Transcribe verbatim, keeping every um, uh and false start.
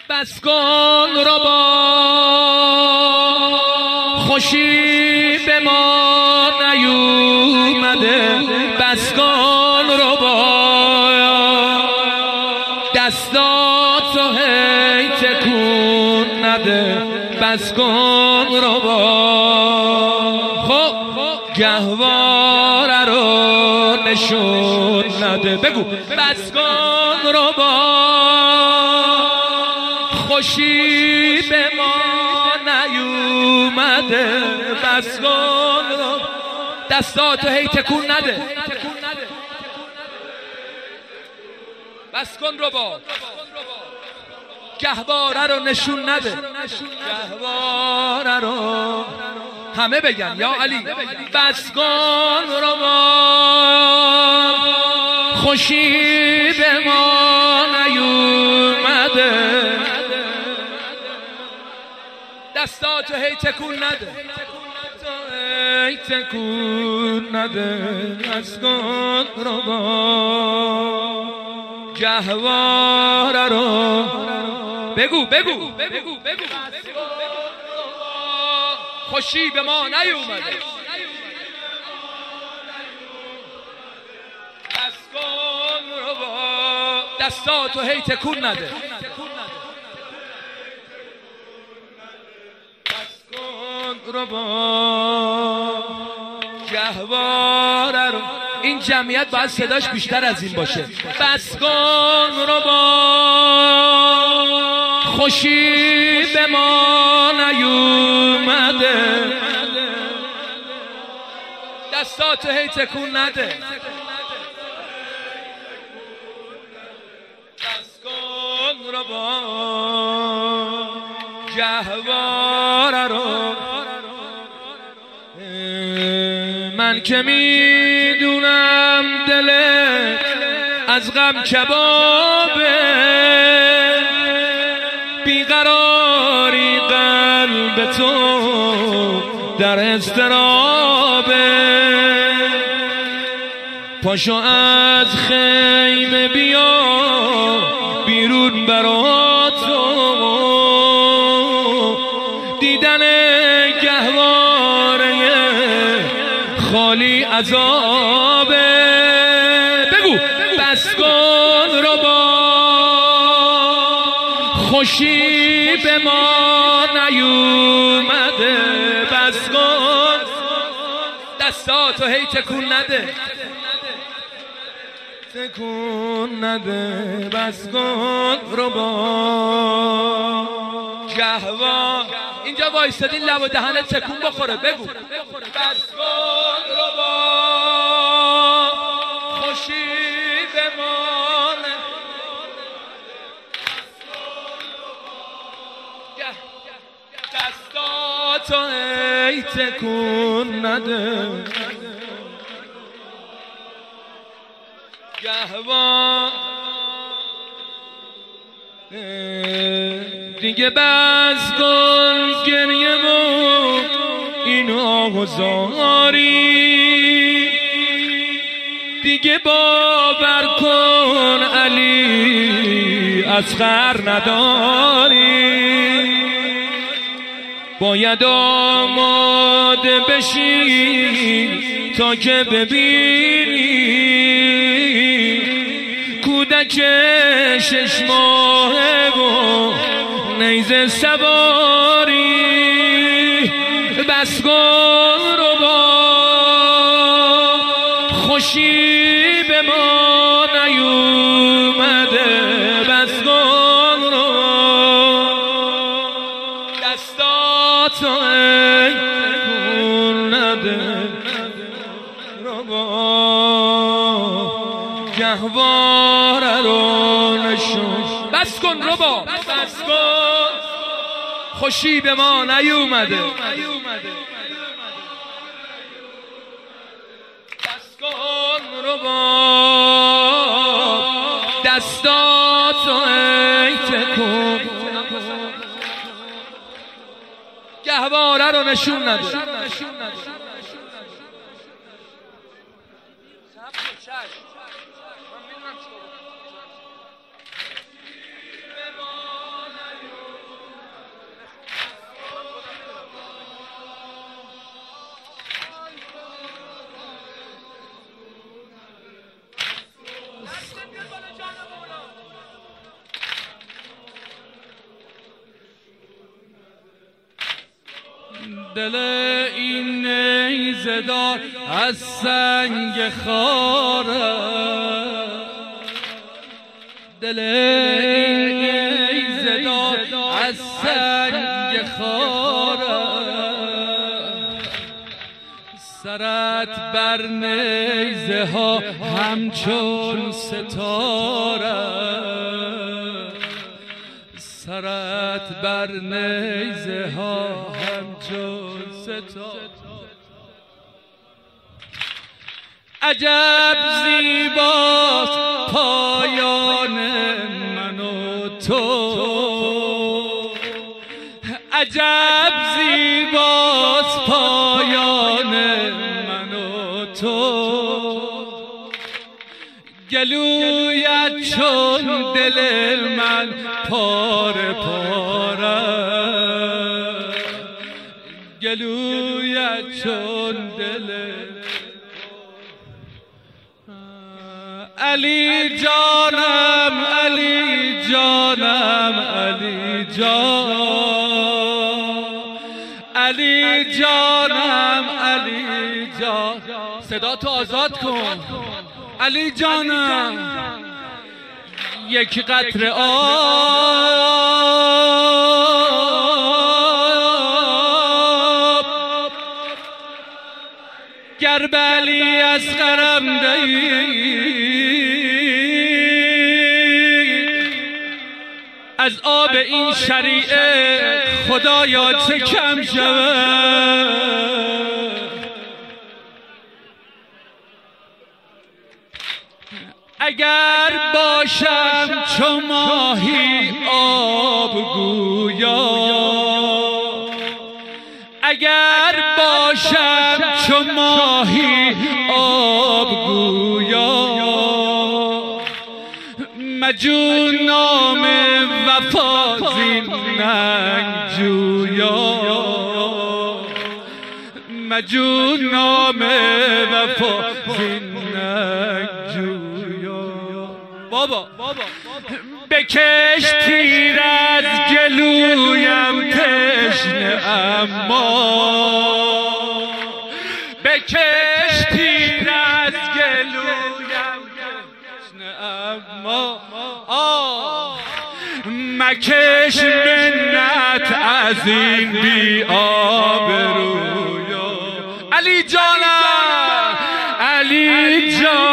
بس کن رو با خوشی به ما نیومده، بس کن رو با دستاتو هی تکون نده، بس کن رو با خب گهواره رو نشون نده. بگو بس کن رو با خوشی به ما نیومده، بس کن رو دستاتو هی تکون نده، بس کن رو با گهواره رو نشون نده، گهواره رو همه بگن یا علی. بس کن رو با خوشی به ما نیومده، دستاتو هی تکون نده، هی تکون نده، بس کن رو با گهواره رو بگو بگو بگو بگو خوشی به ما نیومده، بس کن رو با دستاتو هی تکون نده، بس کن رو با گهواره رو. این جمعیت باید صداش بیشتر از این باشه. بس کن رو با خوشی به ما نیومده، دستاتو هی تکون نده، بس کن رو با گهواره رو. من که میدونم دلت از غم کبابه، بیقراری قلب تو در اضطرابه، پاشو از خیمه بیا بیرون برا تو، دیدن گهواره خالی عذابه. بگو بس کن رو با خوشی به ما نیومده، بس کن دستاتو هی تکون نده، تکون نده، بس کن رو با گهواره. اینجا وایستادین لب و دهنت تکون بخوره. بگو بس کن رو با خوشی به ما دستاتو هی تکون نده، گهواره دیگه بس کن گریه و این آهوزاری، دیگه باور کن علی اصغر نداری، باید آماده بشی تا که ببینی کودک شش ماهه و نیزه سواری، بس کن رو با خوشی به ما نیومده، بس کن رو دستاتو تکون نده، رو با گهواره رو نشون. بس کن رو با بس کن خوشی به ما نیومده، بس کن رو با دستاتو ای تکون گهواره رو نشون نده. دل این نیزه دار از سنگ خاره، دل این نیزه دار از سنگ خاره، سرت بر نیزه ها همچون ستاره، سرت بر نیزه ها همچون ستاره. عجب زیباست پایان من و تو، عجب زیباست پایان من و تو، گلویت چون دل من پاره پاره، گلویت چون دل علی جانم، علی جانم، علی جان، علی جانم، علی جان. صدا تو آزاد کن. علی جانم، یک قطره آب گر به علی اصغرم دهی، از آب این شریعه خدایا چه کم شود. اگر باشم چو ماهی آبگویا، اگر باشم چو ماهی آبگویا، مجو نام وفا زین ننگ جویا، مجو نام وفا زین ننگ جویا. بابا بکش تیر از گلویم تشنه اما، بکش تیر از گلویم تشنه اما، مکش منت از این بی آبرویا. علی جانم، علی جان،